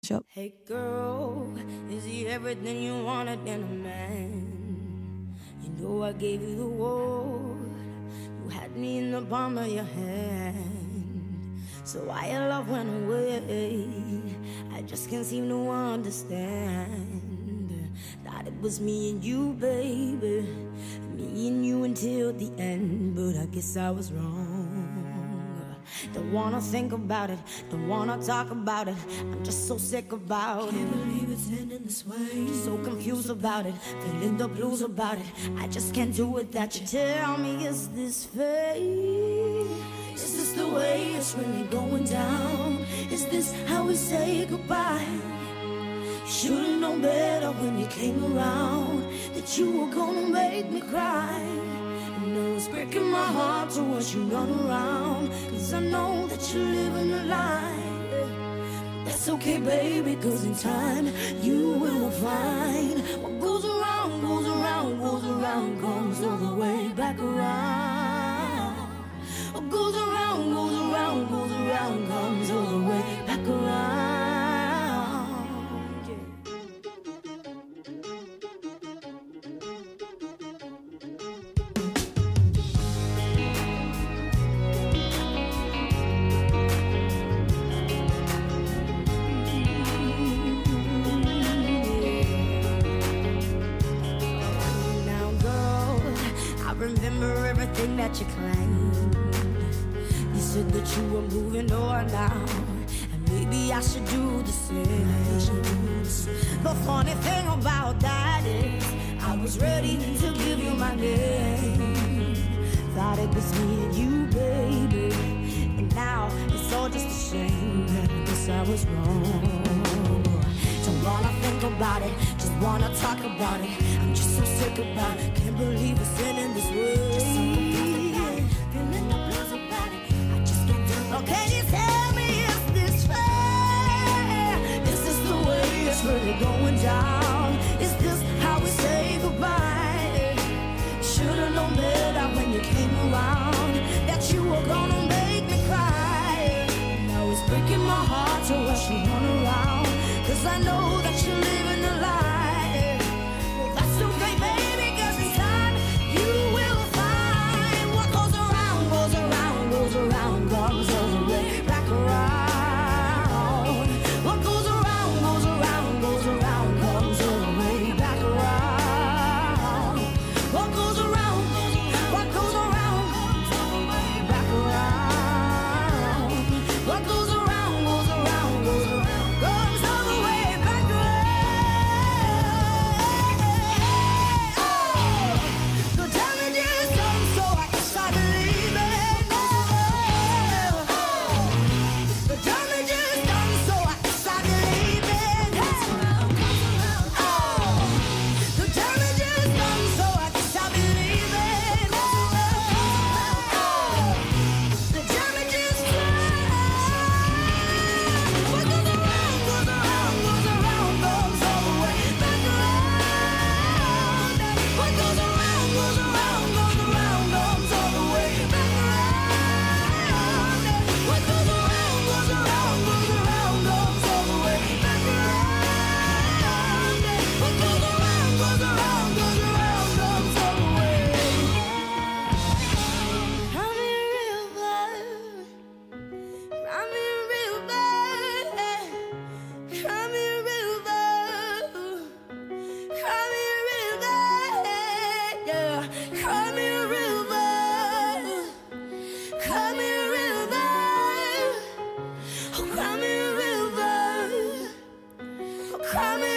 Ciao. Hey girl, is he everything you wanted in a man? You know I gave you the world. You had me in the palm of your hand. So why your love went away? I just can't seem to understand. Thought it was me and you, baby. Me and you until the end. But I guess I was wrong. Don't wanna think about it, don't wanna talk about it. I'm just so sick about it. Can't believe it's ending this way. So confused about it, feeling the blues about it. I just can't do it that you tell me, is this fate? Is this the way it's really going down? Is this how we say goodbye? Should've known better when you came around, that you were gonna make me cry. No, it's breaking my heart to watch you run around, cause I know that you're living a lie. That's okay, baby, cause in time you will find what goes around, goes around, goes around, comes all the way back around. What goes around, goes around, goes around, comes all the way back around. Remember everything that you claimed. You said that you were moving on now, and maybe I should do the same. The funny thing about that is I was ready to give you my name. Thought it was me and you, baby, and now it's all just a shame. I guess I was wrong. Don't wanna think about it, just wanna talk about it. I'm just so sick about it, can't believe it's ending this way. Feeling the blues about it, I just can't do it. Oh, can you tell me, is this fair? Is this the way it's really going down? Is this how we say goodbye? Should've known better when you came around, that you were gonna make me cry. Now it's breaking my heart to watch you run around, cause I know that you're living a lie. Well, that's okay, baby, cause in time you will find what goes around, goes around, goes around, comes all the way back around. What goes around, goes around, goes around, comes all the way back around. What goes around, what goes around, comes all the way back around. What goes around, goes around, goes around, comes all the way back around. So tell me this song so I can start believing. So tell me this song so I can start believing. So tell me this song so I can start believing. So tell me this song. What goes around, goes around, goes around, comes all the way back around. What goes around, goes around, goes around, comes all the way back around. What goes around, goes around, goes around, comes all the way back around. What goes around, goes around, goes around, comes all the way. Cry me a river, cry me a river, cry me a river, cry me a river, yeah. Cry me a river, cry me a river, oh, cry me a river, oh, cry me